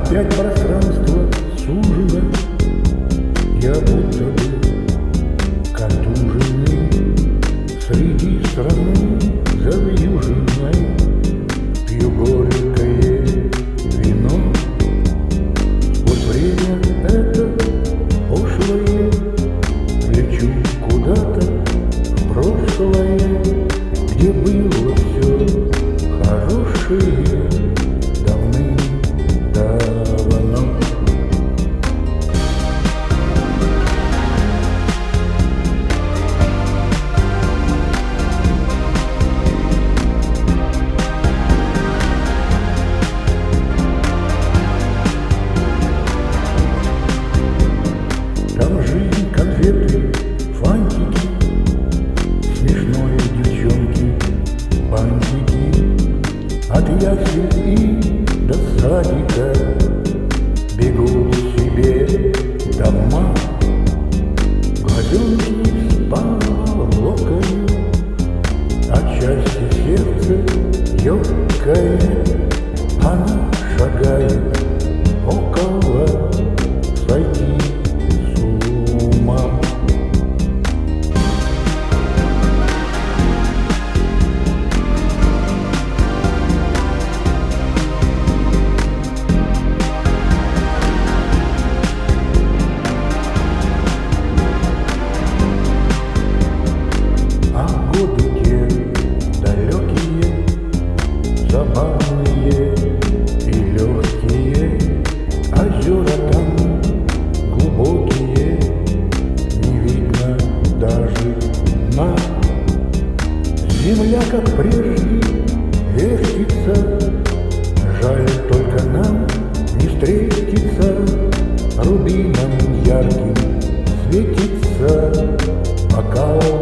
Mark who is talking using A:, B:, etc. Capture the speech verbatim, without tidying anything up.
A: Опять пространство сужено, я будто бы контуженный среди страны завьюженной. Пью горькое вино, сквозь время это пошлое, лечу куда-то в прошлое, где было все хорошее давным-давно. Там жизнь, конфеты, фантики, смешное девчонки, бантики. От ясель и до садика бегут себе дома. Глазенки с поволокою, отчасти сердце ёкое. Она шагает около, сойти с ума. Годы те далекие, забавные и легкие, озера там глубокие, не видно даже дна. Земля, как прежде, вертится, жаль, только нам не встретиться. Рубином ярким светится бокал